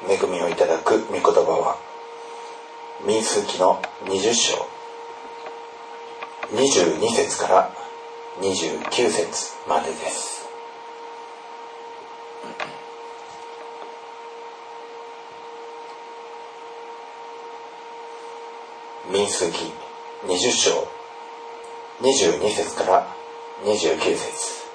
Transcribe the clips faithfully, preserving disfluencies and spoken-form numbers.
恵みをいただく御言葉は民数記のにじゅっ章にじゅうに節からにじゅうきゅう節までです。民数記にじゅっ章にじゅうに節からにじゅうきゅう節。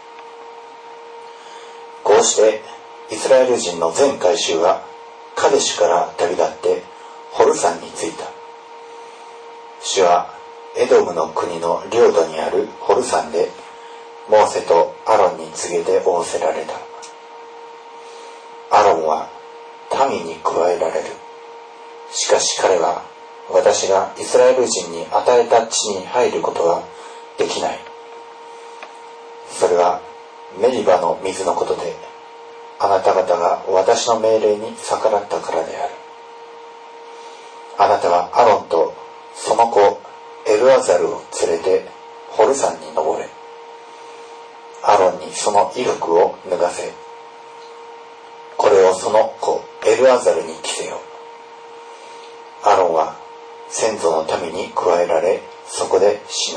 こうしてイスラエル人の全会衆はカデシュから旅立ってホル山に着いた。主はエドムの国の領土にあるホル山でモーセとアロンに告げて仰せられた。アロンは民に加えられる。しかし彼は私がイスラエル人に与えた地に入ることはできない。それはメリバの水のことで、あなた方が私の命令に逆らったからである。あなたはアロンとその子エルアザルを連れてホル山に登れ。アロンにその衣服を脱がせ、これをその子エルアザルに着せよ。アロンは先祖の民に加えられ、そこで死ぬ。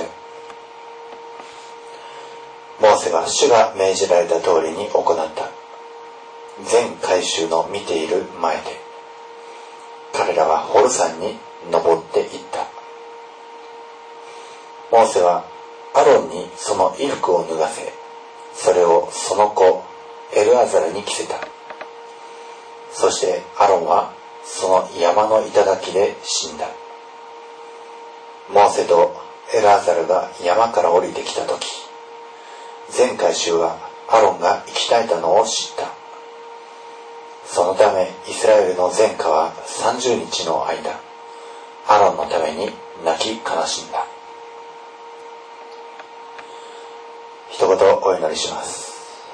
モーセは主が命じられた通りに行った。全会衆の見ている前で、彼らはホル山に登っていった。モーセはアロンにその衣服を脱がせ、それをその子エルアザルに着せた。そしてアロンはその山の頂で死んだ。モーセとエルアザルが山から降りてきたとき、全会衆はアロンが生き絶えたのを知った。そのためイスラエルの全家はさんじゅうにちの間、アロンのために泣き悲しんだ。一言お祈りします。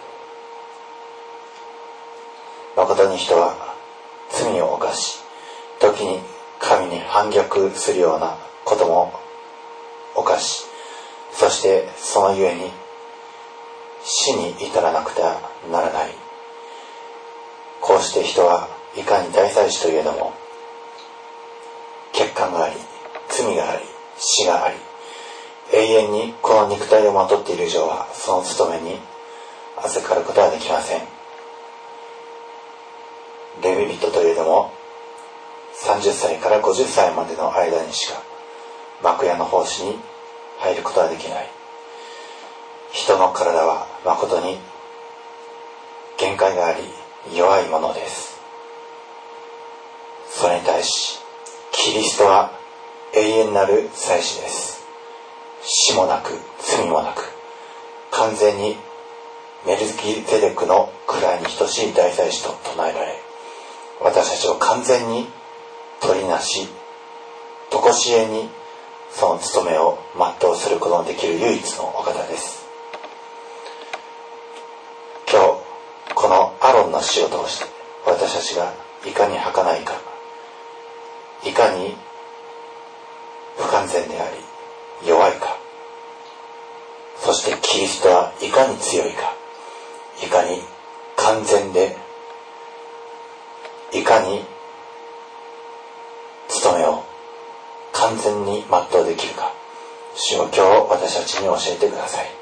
誠に人は罪を犯し、時に神に反逆するようなことも犯し、そしてそのゆえに死に至らなくてはならない。こうして人はいかに大祭司といえども、欠陥があり、罪があり、死があり、永遠にこの肉体をまとっている以上はその務めに預かることはできません。レビ人といえどもさんじゅっさいからごじゅっさいまでの間にしか幕屋の奉仕に入ることはできない。人の体は誠に限界があり弱いものです。それに対しキリストは永遠なる祭司です。死もなく罪もなく、完全にメルキゼデクの位に等しい大祭司と唱えられ、私たちを完全に取りなし、とこしえにその務めを全うすることのできる唯一のお方です。今日このアロンの死を通して、私たちがいかに儚いか、いかに不完全であり弱いか、そしてキリストはいかに強いか、いかに完全で、いかに務めを完全に全うできるか、主を今日私たちに教えてください。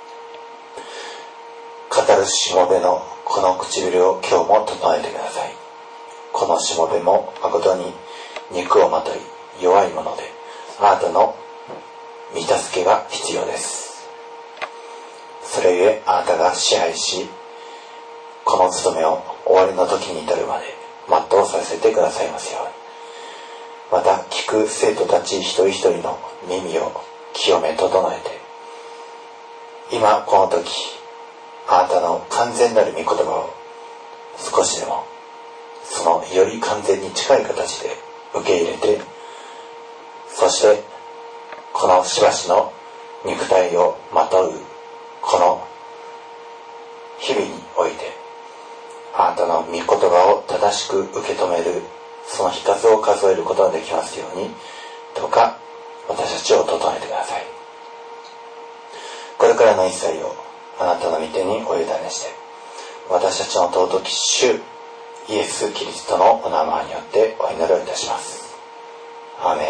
語るしもべのこの唇を今日も整えてください。このしもべも誠に肉をまとい弱いもので、あなたの御助けが必要です。それゆえあなたが支配し、この務めを終わりの時に至るまで全うさせてくださいますように。また聞く生徒たち一人一人の耳を清め整えて、今この時あなたの完全なる御言葉を少しでもそのより完全に近い形で受け入れて、そしてこのしばしの肉体をまとうこの日々において、あなたの御言葉を正しく受け止めるその日数を数えることができますように、どうか私たちを整えてください。これからの一切をあなたの御手にお委ねして、私たちの尊き主イイエス・キリストのお名前によってお祈りをいたします。アーメン。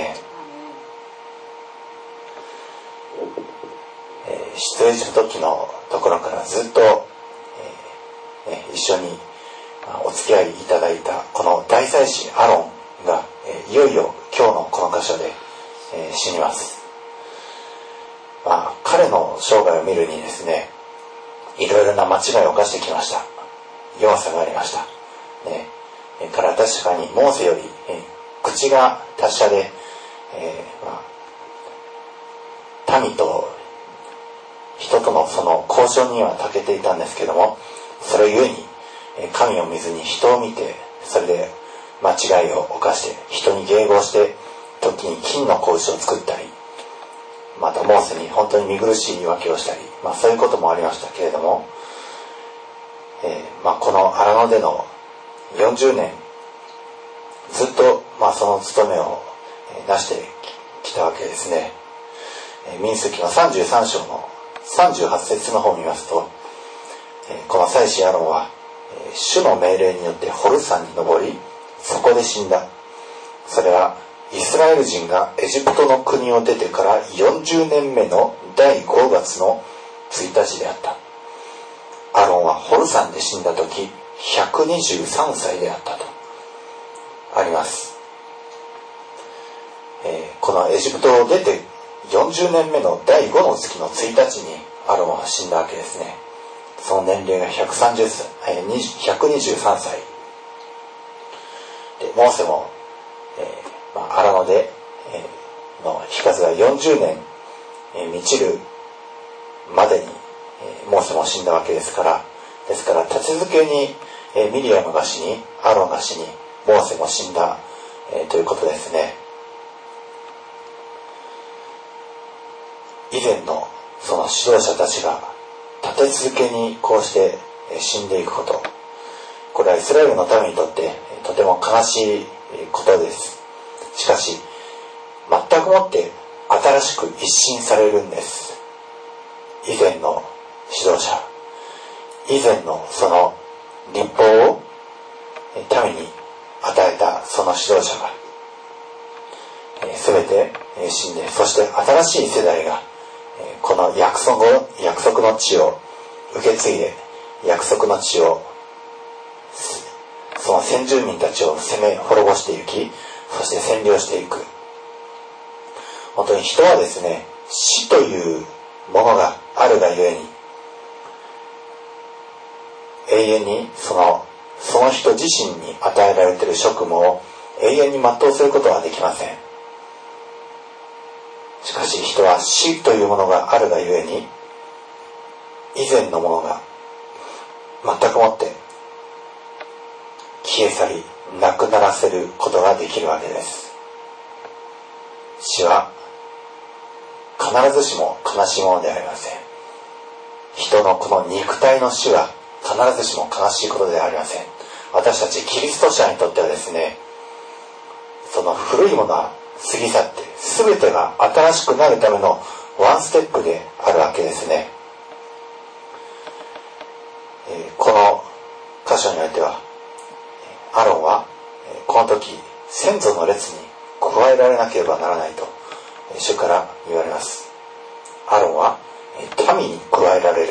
えー、出エジプト記のところからずっと、えーね、一緒にお付き合いいただいたこの大祭司アロンが、えー、いよいよ今日のこの箇所で、えー、死にます。まあ、彼の生涯を見るにですね、いろいろな間違いを犯してきました。弱さがありました。ね、から確かにモーセより、えー、口が達者で、えーまあ、民と人とのその交渉には長けていたんですけども、それゆえに神を見ずに人を見て、それで間違いを犯して人に迎合して時に金の格子を作ったり、またモーセに本当に見苦しい言い訳をしたり、まあ、そういうこともありましたけれども、えーまあ、この荒野でのよんじゅうねんずっと、まあ、その務めをなしてきたわけですね。民数記のさんじゅうさん章のさんじゅうはち節の方を見ますと、この祭司アロンは主の命令によってホル山に登り、そこで死んだ。それはイスラエル人がエジプトの国を出てからよんじゅうねんめのだいごがつのついたちであった。アロンはホル山で死んだ時ひゃくにじゅうさんさいであったとあります。えー、このエジプトを出てよんじゅうねんめのだいごの月のついたちにアロンは死んだわけですね。その年齢がひゃくさんじゅう、えー、ひゃくにじゅうさんさいで、モーセも、えーまあ、荒野で、えー、の日数がよんじゅうねん、えー、満ちるまでに、えー、モーセも死んだわけですから、ですから立ち続けに、えー、ミリアムが死に、アロンが死に、モーセも死んだ、えー、ということですね。以前のその指導者たちが立て続けにこうして死んでいくこと、これはイスラエルの民にとってとても悲しいことです。しかし全くもって新しく一新されるんです。以前の指導者、以前のその立法を民に与えたその指導者が全て死んで、そして新しい世代がこの約束の、約束の地を受け継いで、約束の地をその先住民たちを攻め滅ぼしていき、そして占領していく。本当に人はですね、死というものがあるがゆえに、永遠にそのその人自身に与えられている職務を永遠に全うすることはできません。しかし人は死というものがあるがゆえに、以前のものが全くもって消え去り、なくならせることができるわけです。死は必ずしも悲しいものではありません。人のこの肉体の死は必ずしも悲しいことではありません。私たちキリスト者にとってはですね、その古いものは過ぎ去って全てが新しくなるためのワンステップであるわけですね。えー、この箇所においてはアロンはこの時先祖の列に加えられなければならないと主から言われます。アロンは民に加えられる、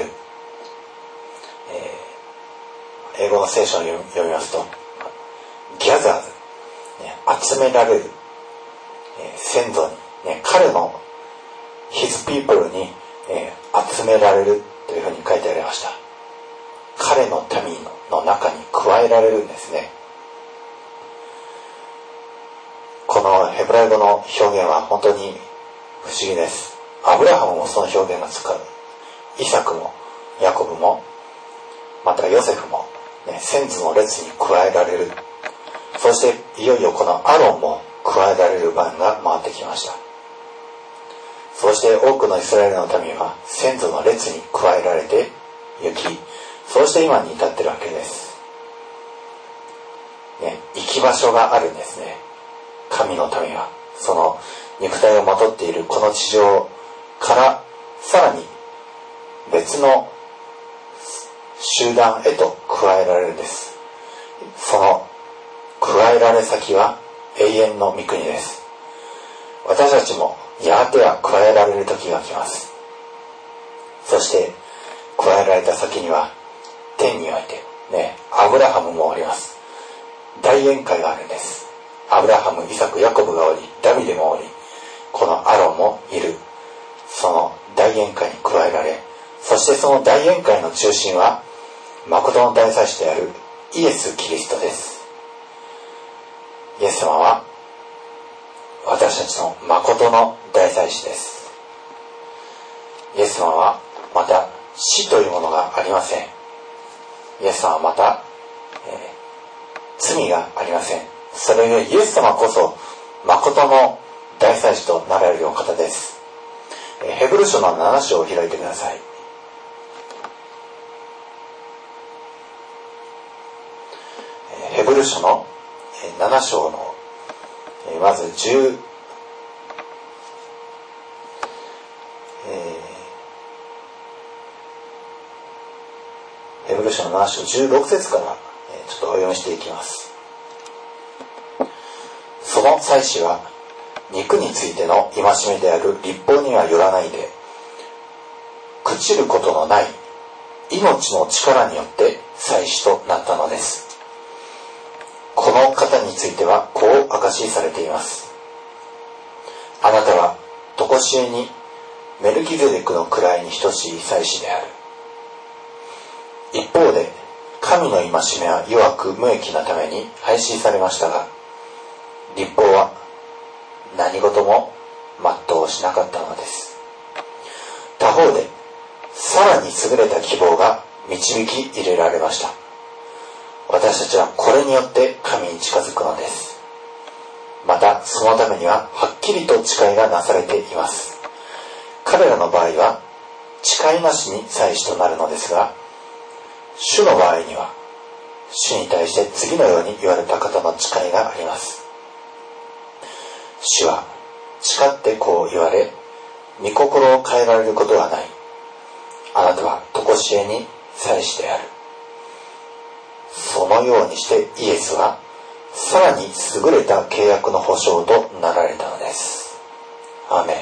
えー、英語の聖書を読みますとギャザーズ、集められる、先祖に、ね、彼の His people に、えー、集められるというふうに書いてありました。彼の民の中に加えられるんですね。このヘブライ語の表現は本当に不思議です。アブラハムもその表現が使う。イサクもヤコブもまたヨセフも、ね、先祖の列に加えられる。そしていよいよこのアロンも加えられる番が回ってきました。そして多くのイスラエルの民は先祖の列に加えられて行き、そうして今に至っているわけです、ね、行き場所があるんですね。神の民はその肉体をまとっているこの地上からさらに別の集団へと加えられるんです。 その加えられ先は永遠の御国です。私たちもやがては加えられる時が来ます。そして加えられた先には天においてね、アブラハムもおります。大宴会があるんです。アブラハム、イサク、ヤコブがおり、ダビデもおり、このアロンもいる。その大宴会に加えられ、そしてその大宴会の中心は誠の大祭司であるイエス・キリストです。イエス様は私たちの誠の大祭司です。イエス様はまた死というものがありません。イエス様はまた、えー、罪がありません。それゆえイエス様こそ誠の大祭司となられるお方です。えー、ヘブル書のなな章を開いてください。えー、ヘブル書のなな章のまず10、えー、ヘブル書のなな章じゅうろく節からちょっとお読みしていきます。その祭司は肉についての戒めである律法にはよらないで、朽ちることのない命の力によって祭司となったのです。この方についてはこう証しされています。あなたは常しえにメルキゼデクの位に等しい祭司である。一方で神の戒めは弱く無益なために廃止されましたが、律法は何事も全うしなかったのです。他方でさらに優れた希望が導き入れられました。私たちはこれによって神に近づくのです。またそのためにははっきりと誓いがなされています。彼らの場合は誓いなしに祭司となるのですが、主の場合には主に対して次のように言われた方の誓いがあります。主は誓ってこう言われ、御心を変えられることはない。あなたは常しえに祭司である。そのようにしてイエスはさらに優れた契約の保証となられたのです。アーメン。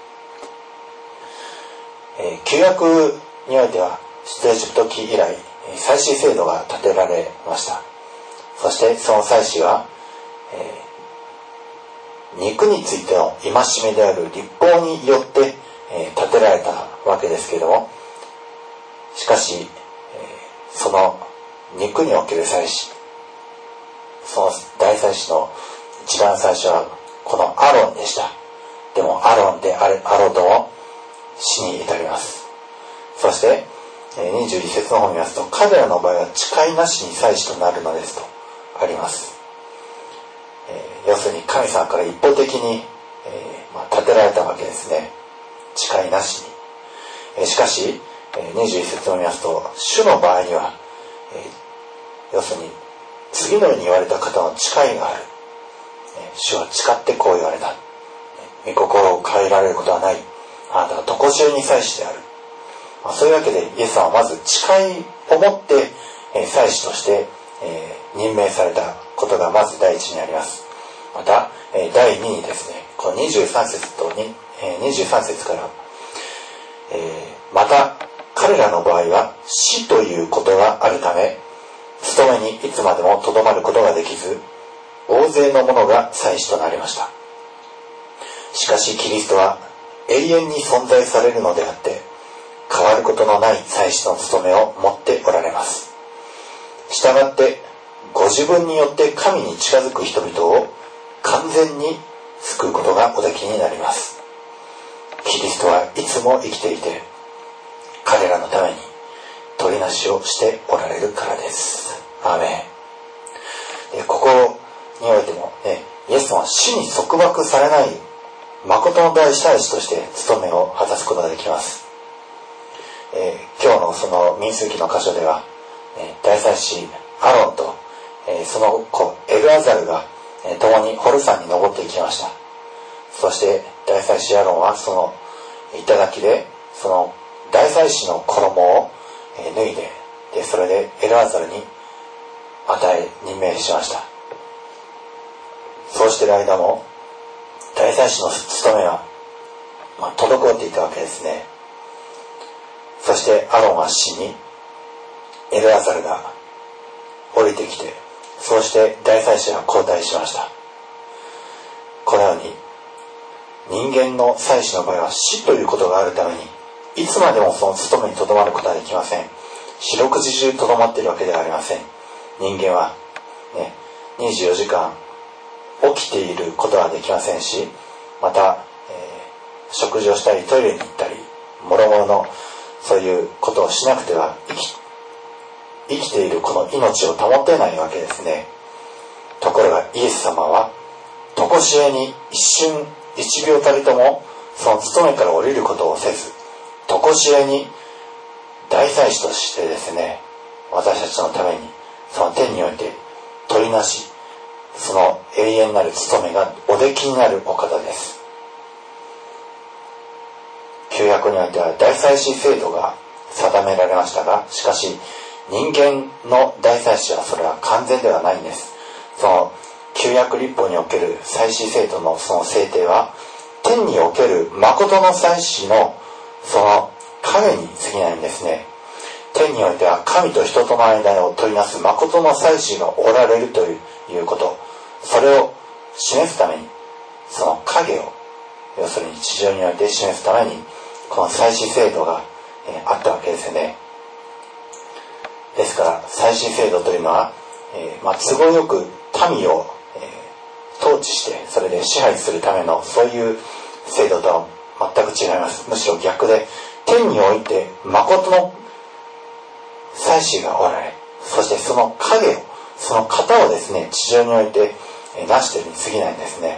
えー、旧約においては出エジプト記以来祭司制度が立てられました。そしてその祭司は、えー、肉についての戒めである律法によって、えー、立てられたわけですけれども、しかし、えー、その肉における祭司、その大祭司の一番最初はこのアロンでした。でもアロンであるあろうとも死に至ります。そしてにじゅういち節の方を見ますと、彼らの場合は誓いなしに祭司となるのですとあります。えー、要するに神様から一方的に、えーまあ、立てられたわけですね。誓いなしに。えー、しかしにじゅういち節を見ますと、主の場合には、えー、要するに次のように言われた方の誓いがある。えー、主は誓ってこう言われた。御心を変えられることはない。あなたは常しえに祭司である。まあ、そういうわけでイエス様はまず誓いを持って、えー、祭司として、えー、任命されたことがまず第一にあります。また、えー、第二にですね、このにじゅうさん節とに、えー、にじゅうさん節から、えー、また彼らの場合は死ということがあるため、務めにいつまでもとどまることができず、大勢の者が祭司となりました。しかしキリストは永遠に存在されるのであって、変わることのない祭司の務めを持っておられます。したがってご自分によって神に近づく人々を完全に救うことがおできになります。キリストはいつも生きていて、彼らのために取りなしをしておられるからです。アーメン。ここにおいても、ね、イエス様は死に束縛されない誠の大祭司として務めを果たすことができます。えー、今日のその民数記の箇所では、えー、大祭司アロンと、えー、その子エルアザルが、えー、共にホル山に登っていきました。そして大祭司アロンはその頂でその大祭司の衣を、えー、脱いで、でそれでエルアザルに与え任命しました。そうしている間も大祭司の務めは、まあ、滞っていたわけですね。そしてアロンは死に、エルアザルが降りてきて、そうして大祭司は交代しました。このように人間の祭司の場合は死ということがあるために、いつまでもその務めにとどまることはできません。四六時中とどまっているわけではありません。人間は、ね、にじゅうよじかん起きていることはできませんし、また、えー、食事をしたりトイレに行ったり、もろもろのそういうことをしなくては生き、生きているこの命を保てないわけですね。ところがイエス様は常しえに一瞬一秒たりともその務めから降りることをせず、常しえに大祭司としてですね、私たちのためにその天において取りなし、その永遠なる務めがおできになるお方です。旧約においては大祭司制度が定められましたが、しかし人間の大祭司はそれは完全ではないんです。その旧約立法における祭司制度のその制定は、天における誠の祭司のその影に過ぎないんですね。天においては神と人との間を取りなす誠の祭司がおられるということ、それを示すために、その影を要するに地上において示すために、この祭司制度が、えー、あったわけですよね。ですから祭司制度というのは、えーまあ、都合よく民を、えー、統治してそれで支配するためのそういう制度とは全く違います。むしろ逆で、天において誠の祭司がおられ、そしてその影を、その型をですね、地上において、えー、成しているに過ぎないんですね。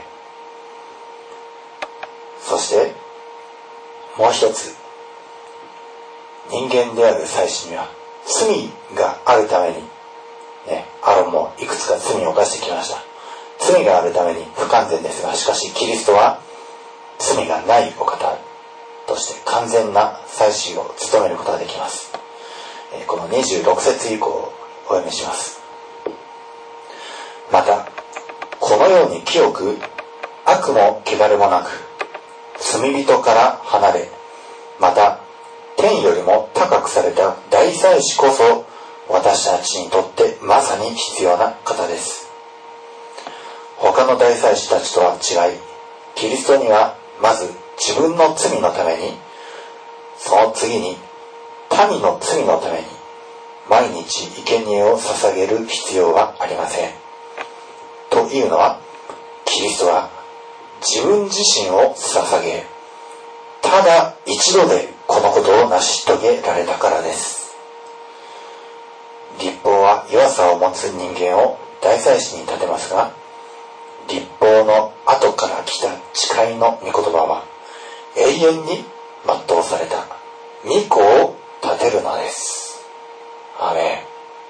そしてもう一つ、人間である祭司には罪があるために、ね、アロンもいくつか罪を犯してきました。罪があるために不完全ですが、しかしキリストは罪がないお方として完全な祭司を務めることができます。えー、このにじゅうろく節以降をお読みします。またこのように清く悪も汚れもなく、罪人から離れ、また天よりも高くされた大祭司こそ私たちにとってまさに必要な方です。他の大祭司たちとは違い、キリストにはまず自分の罪のために、その次に民の罪のために毎日生贄を捧げる必要はありません。というのは、キリストは自分自身を捧げ、ただ一度でこのことを成し遂げられたからです。律法は弱さを持つ人間を大祭司に立てますが、律法の後から来た誓いの御言葉は永遠に全うされた御子を立てるのです。アーメ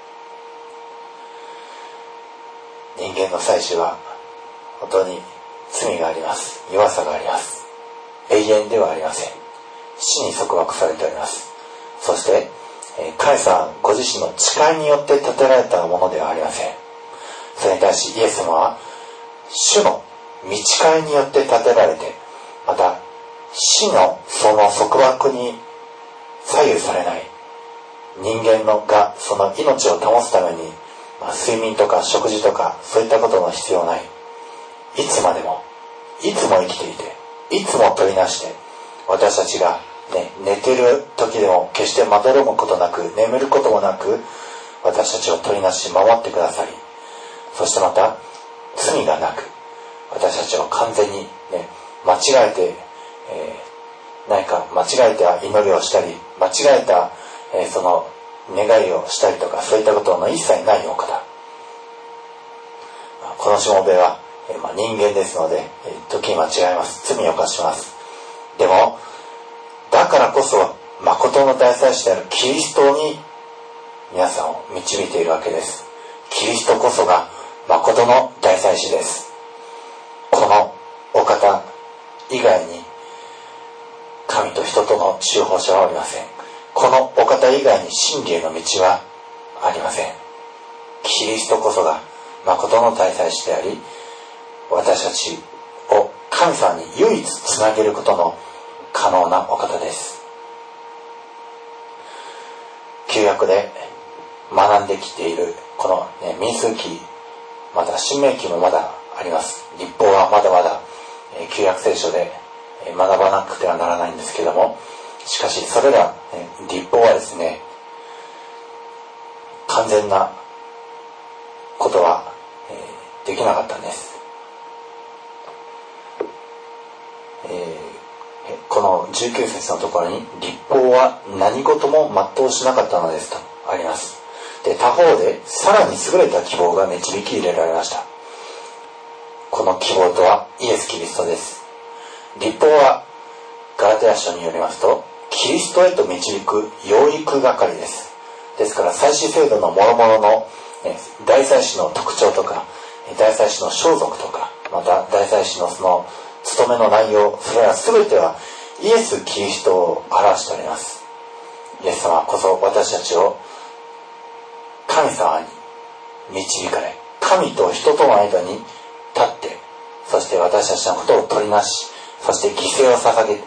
ン。人間の祭司は本当に罪があります。弱さがあります。永遠ではありません。死に束縛されております。そして神様ご自身の誓いによって立てられたものではありません。それに対しイエス様は主の御誓いによって立てられて、また死のその束縛に左右されない、人間のがその命を保つために、まあ、睡眠とか食事とかそういったことの必要ない、いつまでもいつも生きていて、いつも取りなして、私たちがね、寝てる時でも決してまどろむことなく、眠ることもなく、私たちを取りなし守ってくださり、そしてまた罪がなく、私たちを完全に、ね、間違えて、えー、何か間違えた祈りをしたり、間違えた、えー、その願いをしたりとか、そういったことの一切ないお方。このしもべは、えーまあ、人間ですので、えー、時に間違えます。罪を犯します。でもだからこそ誠の大祭司であるキリストに皆さんを導いているわけです。キリストこそが誠の大祭司です。このお方以外に神と人との中保者はおりません。このお方以外に真理への道はありません。 キリストこそが誠の大祭司であり、私たちを神様に唯一つなげることの可能なお方です。旧約で学んできているこの、ね、民数記、また新明記もまだあります。律法はまだまだ、えー、旧約聖書で学ばなくてはならないんですけども、しかしそれら、ね、律法はですね、完全なことは、えー、できなかったんです。えーこのじゅうきゅう節のところに、律法は何事も全うしなかったのですとあります。で、他方でさらに優れた希望が導き入れられました。この希望とはイエス・キリストです。律法はガラテヤ書によりますと、キリストへと導く養育係です。ですから祭司制度の諸々の大祭司の特徴とか、大祭司の装束とか、また大祭司のその務めの内容、それら全てはイエス・キリストを表しております。イエス様こそ私たちを神様に導かれ、神と人との間に立って、そして私たちのことを取りなし、そして犠牲を捧げ、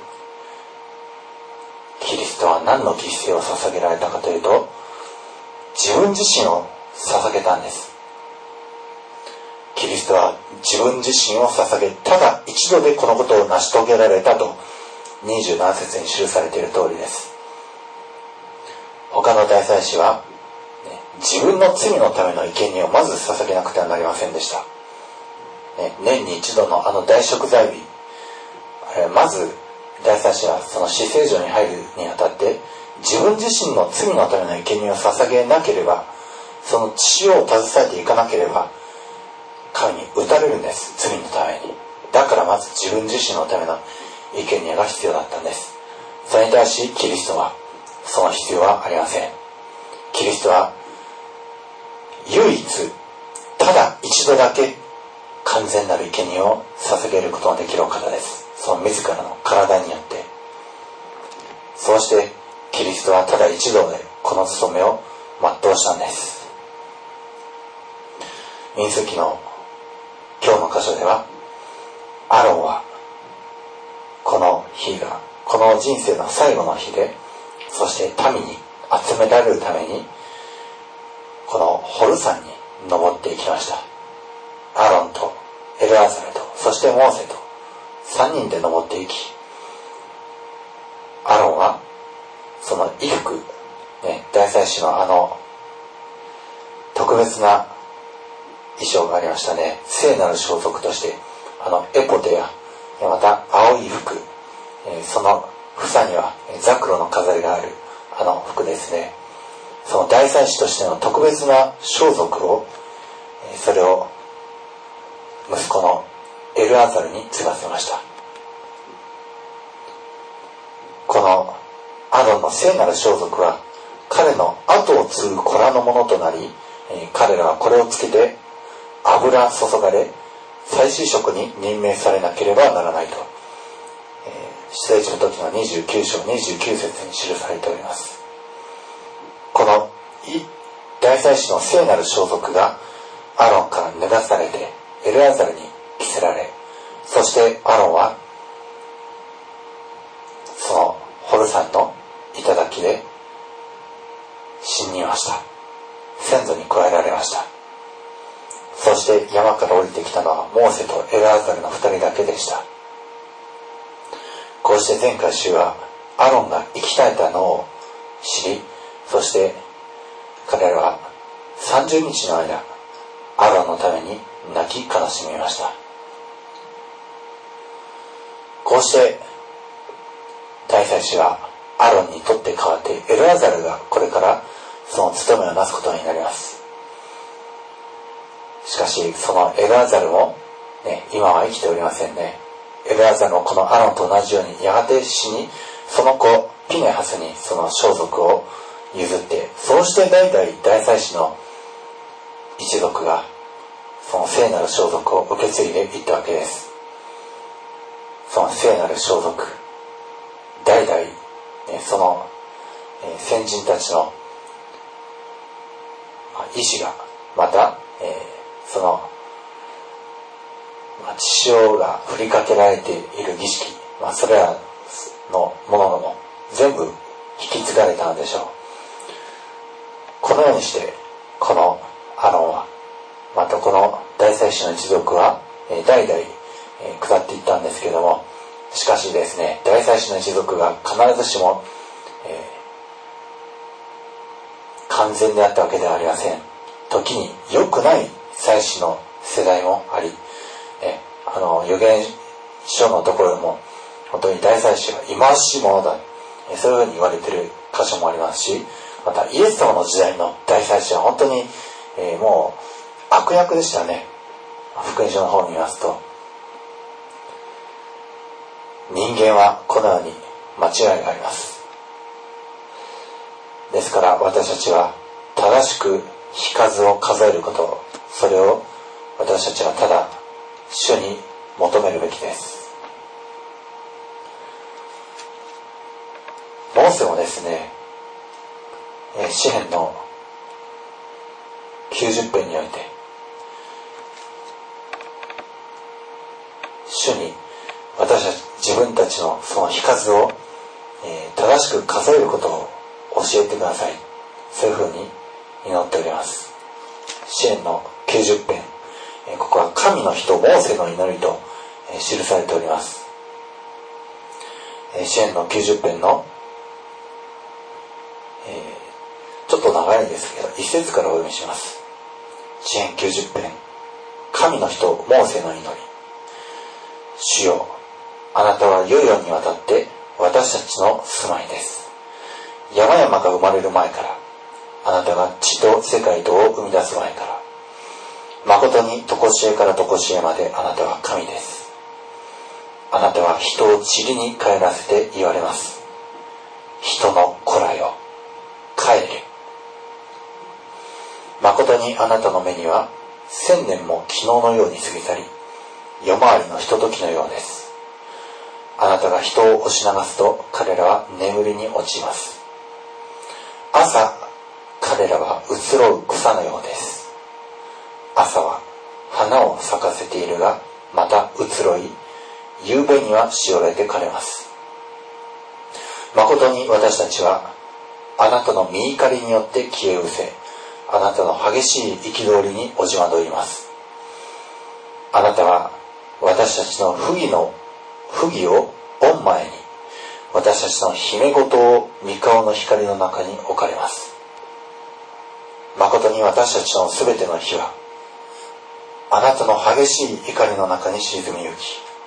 キリストは何の犠牲を捧げられたかというと、自分自身を捧げたんです。キリストは自分自身を捧げ、ただ一度でこのことを成し遂げられたとにじゅうなな節に記されている通りです。他の大祭司は、ね、自分の罪のための生贄をまず捧げなくてはなりませんでした、ね、年に一度のあの大贖罪日、まず大祭司はその至聖所に入るにあたって自分自身の罪のための生贄を捧げなければ、その血を携えていかなければ神に打たれるんです。罪のために。だからまず自分自身のための生贄が必要だったんです。それに対しキリストはその必要はありません。キリストは唯一ただ一度だけ完全なる生贄を捧げることができるお方です。その自らの体によって。そうしてキリストはただ一度でこの務めを全うしたんです。民数記の今日の箇所では、アロンはこの日がこの人生の最後の日で、そして民に集められるためにこのホル山に登っていきました。アロンとエルアザルとそしてモーセとさんにんで登っていき、アロンはその衣服、ね、大祭司のあの特別な衣装がありましたね。聖なる装束としてあのエポテやまた青い服、その房にはザクロの飾りがあるあの服ですね。その大祭司としての特別な装束を、それを息子のエルアザルに継がせました。このアロンの聖なる装束は彼の後を継ぐ子らのものとなり、彼らはこれをつけて油注がれ祭司職に任命されなければならないと、出エジプト記のにじゅうきゅう章にじゅうきゅう節に記されております。この大祭司の聖なる装束がアロンから脱がされてエルアザルに着せられ、そしてアロンはそのホル山の頂で信任をした。先祖に加えられました。そして山から降りてきたのはモーセとエルアザルの二人だけでした。こうして前回週はアロンが生き絶えたのを知り、そして彼らはさんじゅうにちの間アロンのために泣き悲しみました。こうして大祭司はアロンにとって代わってエルアザルがこれからその務めをなすことになります。しかしそのエルアザルも、ね、今は生きておりませんね。エルアザルもこのアロンと同じようにやがて死に、その子ピネハスにその装束を譲って、そうして代々大祭司の一族がその聖なる装束を受け継いでいったわけです。その聖なる装束、代々、ね、その、えー、先人たちの意志がまた、えー、その、まあ、血潮が振りかけられている儀式、まあ、それらのものも全部引き継がれたのでしょう。このようにしてこのアロンは、またこの大祭司の一族は、えー、代々、えー、下っていったんですけれども、しかしですね、大祭司の一族が必ずしも、えー、完全であったわけではありません。時に良くない祭司の世代もあり、えー、あの預言書のところでも本当に大祭司は忌まわしいものだ、えー、そういうふうに言われている箇所もありますし、またイエス様の時代の大祭司は本当に、えー、もう悪役でしたね。福音書の方を見ますと、人間はこのように間違いがあります。ですから私たちは正しく日数を数えること、それを私たちはただ主に求めるべきです。モーセもですね、詩編のきゅうじゅっ編において主に私たち自分たちのその日数を、えー、正しく数えることを教えてください、そういうふうに祈っております。詩編のきゅうじゅっ編、えー、ここは神の人モーセの祈りと、えー、記されております。えー、詩編のきゅうじゅっ編の、えーちょっと長いんですけど、一節からお読みします。詩編きゅうじゅっ編、神の人モーセの祈り。主よ、あなたは世々にわたって私たちの住まいです。山々が生まれる前から、あなたが地と世界とを生み出す前から、誠に常しえから常しえまであなたは神です。あなたは人を塵に帰らせて言われます。人の子らよ、帰れ。誠にあなたの目には千年も昨日のように過ぎ去り、夜回りのひとときのようです。あなたが人を押し流すと彼らは眠りに落ちます。朝彼らは移ろう草のようです。朝は花を咲かせているがまた移ろい、夕べにはしおれて枯れます。誠に私たちはあなたの御怒りによって消え失せ、あなたの激しい憤りにおじまどります。あなたは私たちの不義の不義を御前に、私たちの姫事を御顔の光の中に置かれます。誠に私たちのすべての火はあなたの激しい怒りの中に沈みゆき、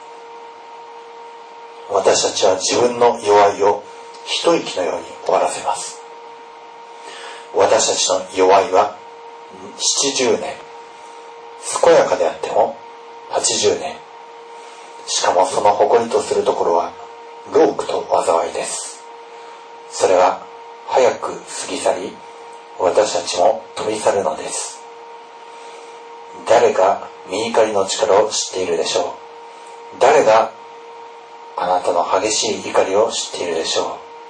私たちは自分の弱いを一息のように終わらせます。私たちの弱いは七十年、健やかであっても八十年、しかもその誇りとするところは労苦と災いです。それは早く過ぎ去り、私たちも飛び去るのです。誰が御怒りの力を知っているでしょう。誰があなたの激しい怒りを知っているでしょう。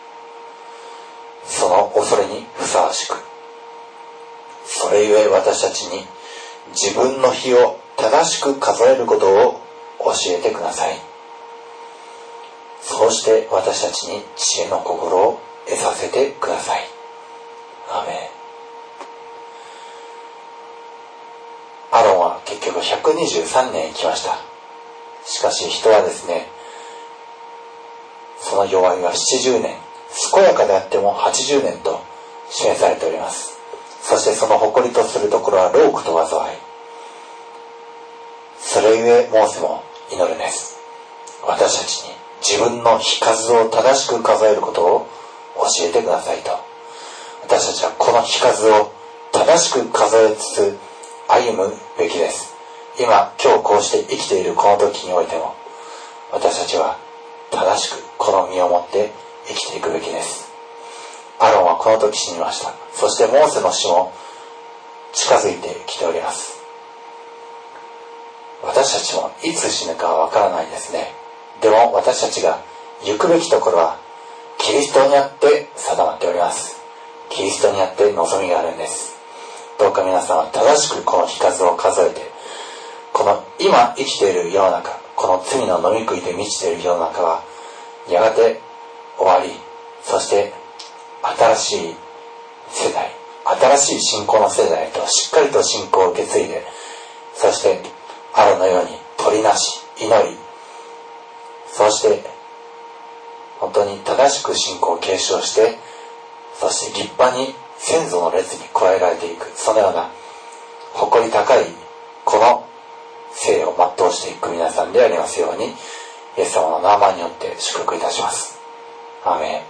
その恐れにふさわしく、それゆえ私たちに自分の日を正しく数えることを教えてください。そうして私たちに知恵の心を得させてください。アーメン。アロンは結局ひゃくにじゅうさんねん生きました。しかし人はですね、その弱いはななじゅうねん、健やかであってもはちじゅうねんと示されております。そしてその誇りとするところは労苦と災い。それゆえモーセも祈るんです。私たちに自分の日数を正しく数えることを教えてくださいと。私たちはこの日数を正しく数えつつ歩むべきです。今今日こうして生きているこの時においても、私たちは正しくこの身をもって生きていくべきです。アロンはこの時死にました。そしてモーセの死も近づいてきております。私たちもいつ死ぬかはわからないですね。でも私たちが行くべきところはキリストにあって定まっております。キリストにあって望みがあるんです。 どうか皆さんは正しくこの日数を数えて、この今生きている世の中、この罪の飲み食いで満ちている世の中はやがて終わり、そして新しい世代、新しい信仰の世代としっかりと信仰を受け継いで、そしてアロのように取りなし祈り、そして本当に正しく信仰を継承して、そして立派に先祖の列に加えられていく、そのような誇り高いこの生を全うしていく皆さんでありますように、イエス様の名前によって祝福いたします。アーメン。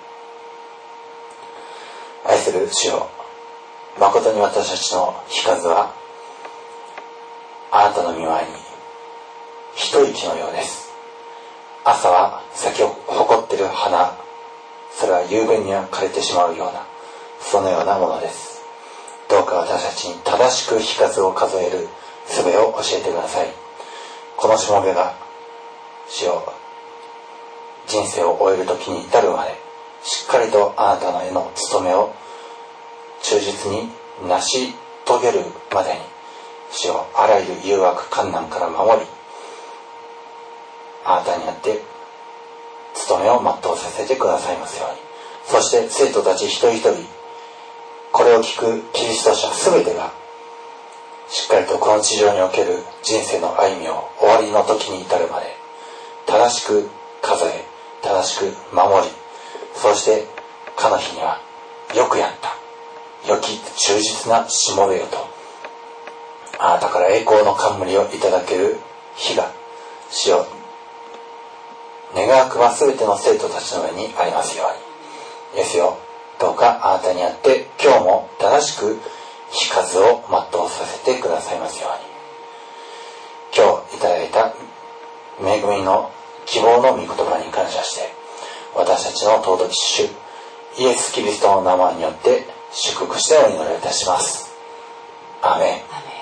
愛する主よ、誠に私たちの日数はあなたの御前に一息のようです。朝は咲き誇っている花、それは夕べには枯れてしまうような、そのようなものです。どうか私たちに正しく日数を数える術を教えてください。このしもべが主よ、人生を終える時に至るまでしっかりとあなたのへの務めを忠実に成し遂げるまでに、主よ、あらゆる誘惑困難から守り、あなたによって務めを全うさせてくださいますように。そして生徒たち一人一人、これを聞くキリスト者すべてがしっかりとこの地上における人生の歩みを終わりの時に至るまで正しく数え、正しく守り、そしてかの日にはよくやった良き忠実なしもべよと、あなたから栄光の冠をいただける日が、主よ、願わくばすべての生徒たちの上にありますように。イエスよ、どうかあなたにあって今日も正しく日数を全うさせてくださいますように。今日いただいた恵みの希望の御言葉に感謝して、私たちの尊き主イエス・キリストの名前によって祝福してお祈りいたします。アーメン。